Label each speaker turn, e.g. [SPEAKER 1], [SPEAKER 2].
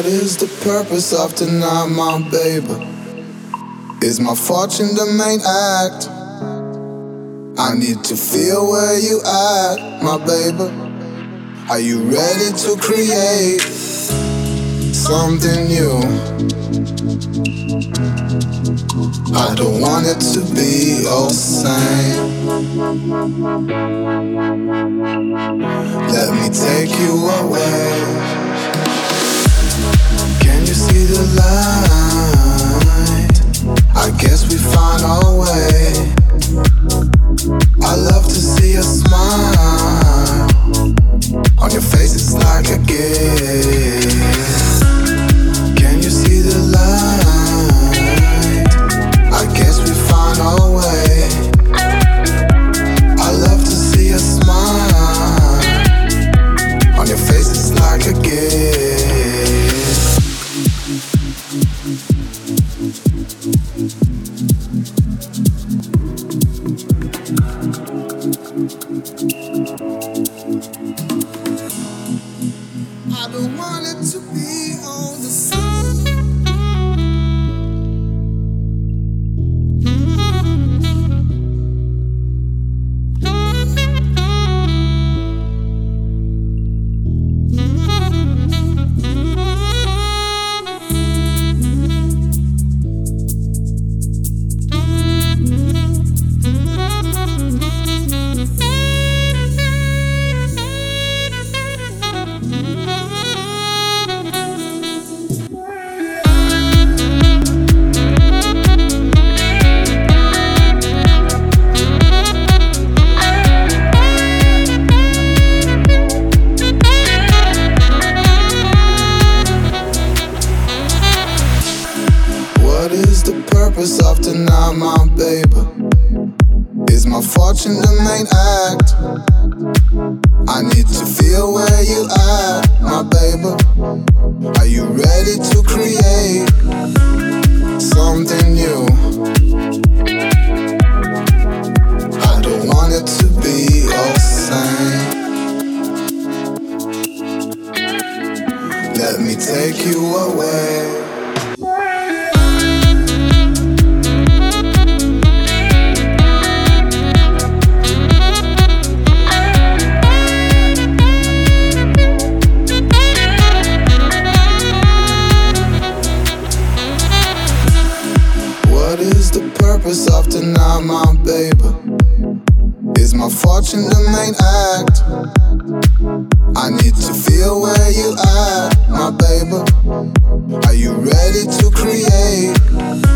[SPEAKER 1] What is the purpose of tonight, my baby? Is my fortune the main act? I need to feel where you at, my baby. Are you ready to create something new? I don't want it to be all the same. Let me take you away. Can you see the light? I guess we found our way. I love to see a smile on your face, it's like a gift. Can you see the light? I guess we found our way. I love to see a smile on your face, it's like a gift. I don't want it to be on the side. What is the purpose of tonight, my baby? Is my fortune the main act? I need to feel where you at, my baby. Are you ready to create something new? I don't want it to be all the same. Let me take you away. What is the purpose of tonight, my baby? Is my fortune the main act? I need to feel where you at, my baby. Are you ready to create